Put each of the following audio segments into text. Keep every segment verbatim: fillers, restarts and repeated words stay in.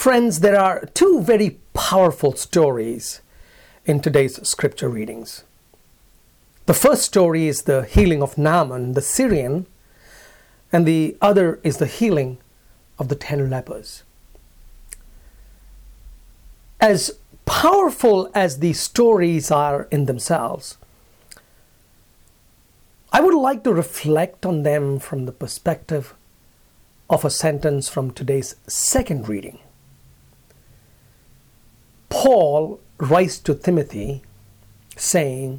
Friends, there are two very powerful stories in today's scripture readings. The first story is the healing of Naaman, the Syrian, and the other is the healing of the ten lepers. As powerful as these stories are in themselves, I would like to reflect on them from the perspective of a sentence from today's second reading. Paul writes to Timothy saying,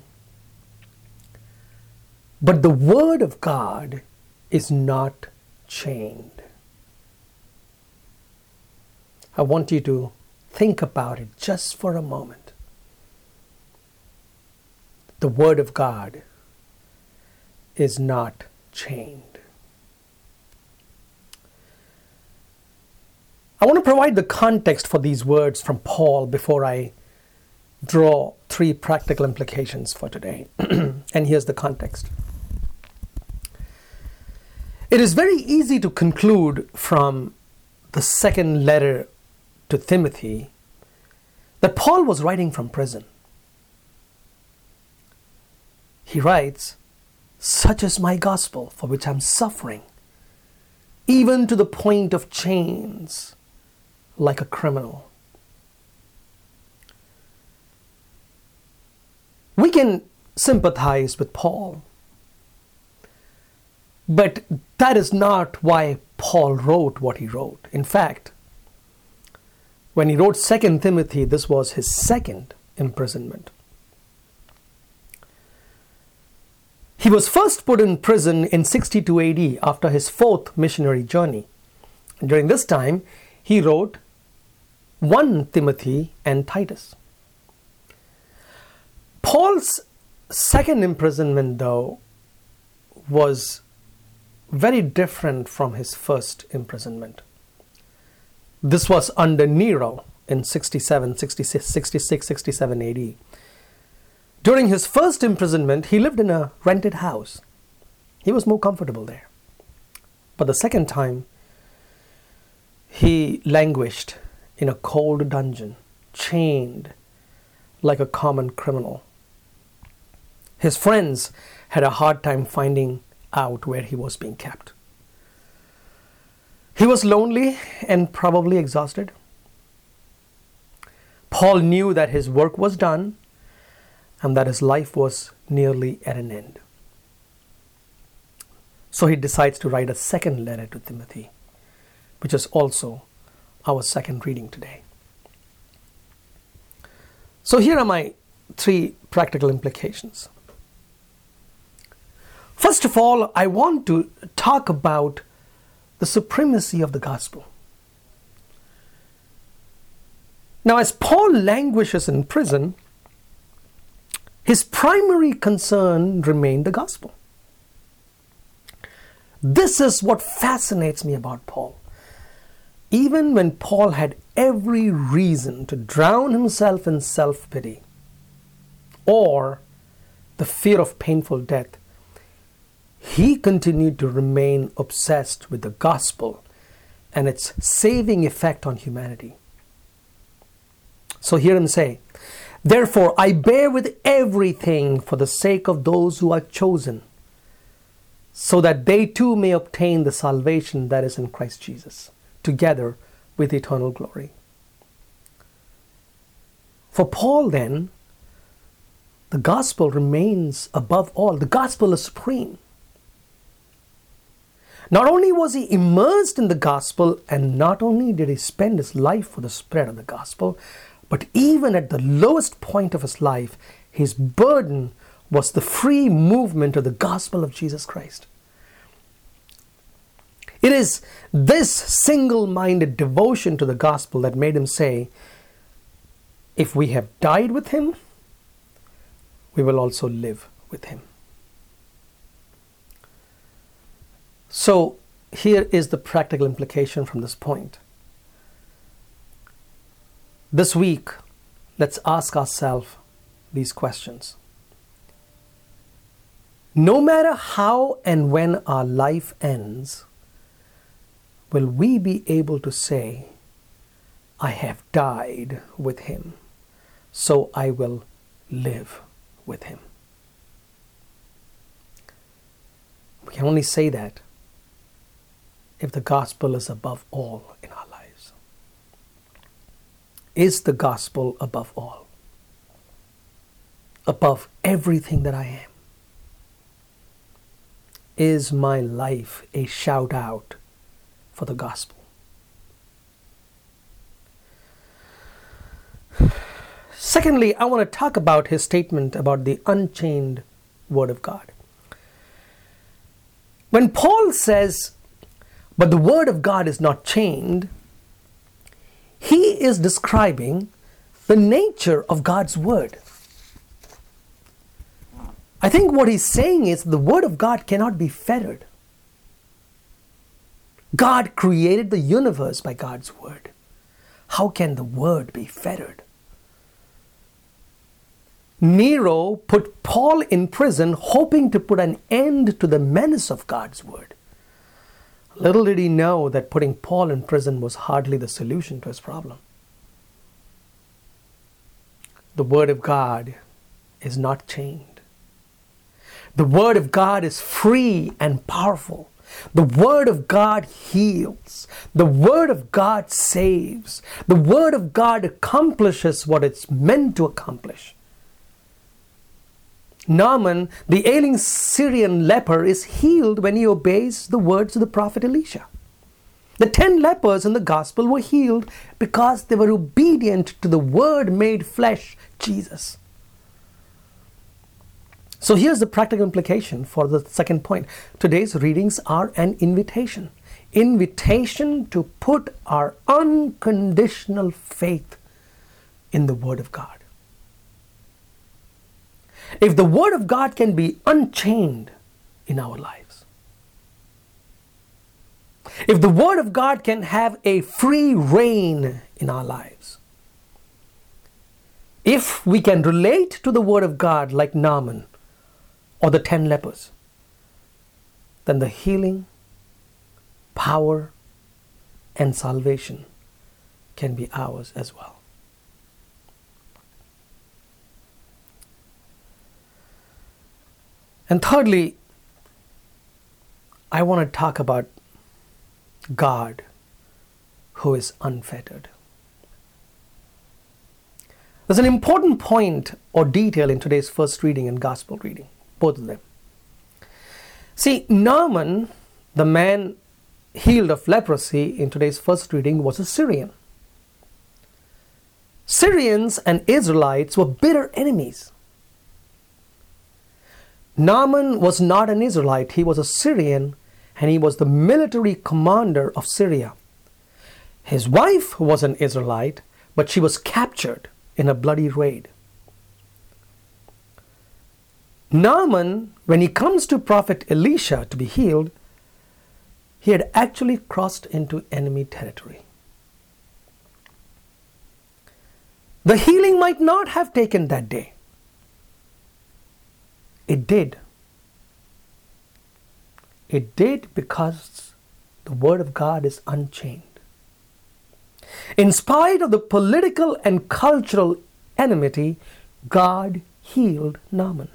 "But the word of God is not chained." I want you to think about it just for a moment. The word of God is not chained. I want to provide the context for these words from Paul before I draw three practical implications for today. And here's the context. It is very easy to conclude from the second letter to Timothy that Paul was writing from prison. He writes, "Such is my gospel for which I'm suffering, even to the point of chains, like a criminal." We can sympathize with Paul, but that is not why Paul wrote what he wrote. In fact, when he wrote Second Timothy, this was his second imprisonment. He was first put in prison in sixty-two A D after his fourth missionary journey. During this time, he wrote First Timothy and Titus. Paul's second imprisonment, though, was very different from his first imprisonment. This was under Nero in sixty-seven, sixty-six, sixty-six, sixty-seven A D. During his first imprisonment, he lived in a rented house. He was more comfortable there. But the second time, he languished in a cold dungeon, chained like a common criminal. His friends had a hard time finding out where he was being kept. He was lonely and probably exhausted. Paul knew that his work was done and that his life was nearly at an end. So he decides to write a second letter to Timothy, which is also our second reading today. So here are my three practical implications. First of all, I want to talk about the supremacy of the gospel. Now, as Paul languishes in prison, his primary concern remained the gospel. This is what fascinates me about Paul. Even when Paul had every reason to drown himself in self-pity or the fear of painful death, he continued to remain obsessed with the gospel and its saving effect on humanity. So hear him say, "Therefore I bear with everything for the sake of those who are chosen, so that they too may obtain the salvation that is in Christ Jesus, together with eternal glory." For Paul, then, the gospel remains above all. The gospel is supreme. Not only was he immersed in the gospel, and not only did he spend his life for the spread of the gospel, but even at the lowest point of his life, his burden was the free movement of the gospel of Jesus Christ. It is this single-minded devotion to the gospel that made him say, "If we have died with him, we will also live with him." So here is the practical implication from this point. This week, let's ask ourselves these questions. No matter how and when our life ends, will we be able to say, I have died with him, so I will live with him. We can only say that if the gospel is above all in our lives. Is the gospel above all? Above everything that I am? Is my life a shout out for the gospel? Secondly, I want to talk about his statement about the unchained Word of God. When Paul says, but the Word of God is not chained, he is describing the nature of God's Word. I think what he's saying is the Word of God cannot be fettered. God created the universe by God's Word. How can the Word be fettered? Nero put Paul in prison hoping to put an end to the menace of God's Word. Little did he know that putting Paul in prison was hardly the solution to his problem. The Word of God is not chained. The Word of God is free and powerful. The Word of God heals. The Word of God saves. The Word of God accomplishes what it's meant to accomplish. Naaman, the ailing Syrian leper, is healed when he obeys the words of the prophet Elisha. The ten lepers in the gospel were healed because they were obedient to the Word made flesh, Jesus. So here's the practical implication for the second point. Today's readings are an invitation. Invitation to put our unconditional faith in the Word of God. If the Word of God can be unchained in our lives, if the Word of God can have a free reign in our lives, if we can relate to the Word of God like Naaman or the ten lepers, then the healing, power, and salvation can be ours as well. And thirdly, I want to talk about God who is unfettered. There's an important point or detail in today's first reading and gospel reading, both of them. See, Naaman, the man healed of leprosy in today's first reading, was a Syrian. Syrians and Israelites were bitter enemies. Naaman was not an Israelite, he was a Syrian, and he was the military commander of Syria. His wife was an Israelite, but she was captured in a bloody raid. Naaman, when he comes to prophet Elisha to be healed, he had actually crossed into enemy territory. The healing might not have taken that day. It did. It did because the Word of God is unchained. In spite of the political and cultural enmity, God healed Naaman.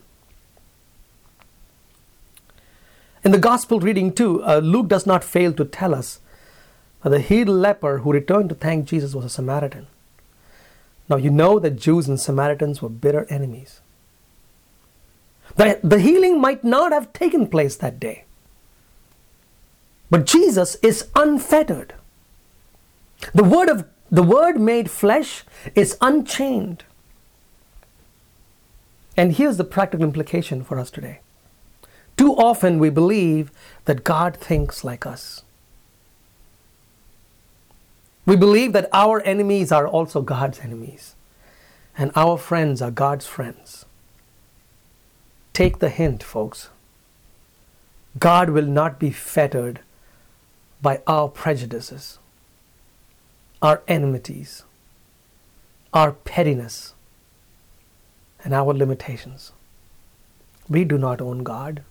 In the gospel reading too, uh, Luke does not fail to tell us that the healed leper who returned to thank Jesus was a Samaritan. Now you know that Jews and Samaritans were bitter enemies. The, the healing might not have taken place that day. But Jesus is unfettered. The word of the Word made flesh is unchained. And here's the practical implication for us today. Too often we believe that God thinks like us. We believe that our enemies are also God's enemies, and our friends are God's friends. Take the hint, folks. God will not be fettered by our prejudices, our enmities, our pettiness, and our limitations. We do not own God.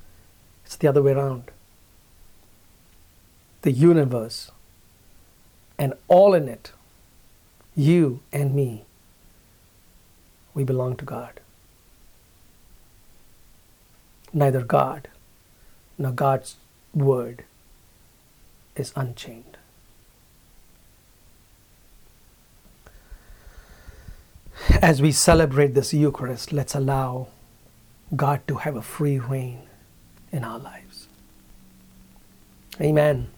It's the other way around. The universe and all in it, you and me, we belong to God. Neither God nor God's word is unchained. As we celebrate this Eucharist, let's allow God to have a free reign in our lives. Amen.